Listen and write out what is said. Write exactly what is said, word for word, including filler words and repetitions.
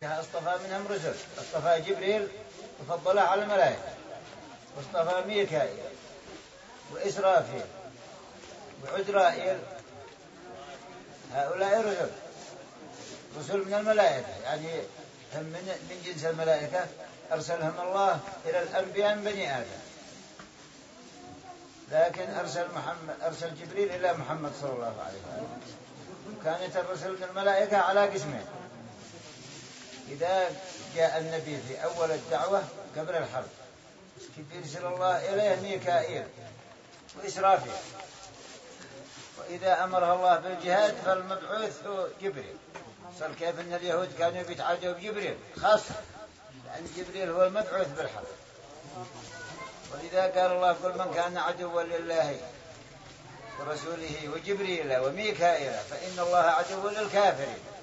اصطفى منهم رسل، اصطفى جبريل وفضله على الملائكة، واصطفى ميكائيل وإسرافيل وعزرائيل. هؤلاء رسل رسل من الملائكة، يعني هم من, من جنس الملائكة، أرسلهم الله إلى الأنبياء من بني آدم، لكن أرسل, محمد أرسل جبريل إلى محمد صلى الله عليه وسلم. وكانت الرسل من الملائكة على قسمين: إذا جاء النبي في أول الدعوة قبل الحرب يرسل الله إليه ميكائيل وإسرافيل، وإذا أمره الله بالجهاد فالمبعوث هو جبريل. صار كيف أن اليهود كانوا بيتعادوا بجبريل خاصة، لأن جبريل هو المبعوث بالحرب. ولذا قال الله: كل من كان عدوا لله ورسوله وجبريل وميكائيل فإن الله عدو للكافرين.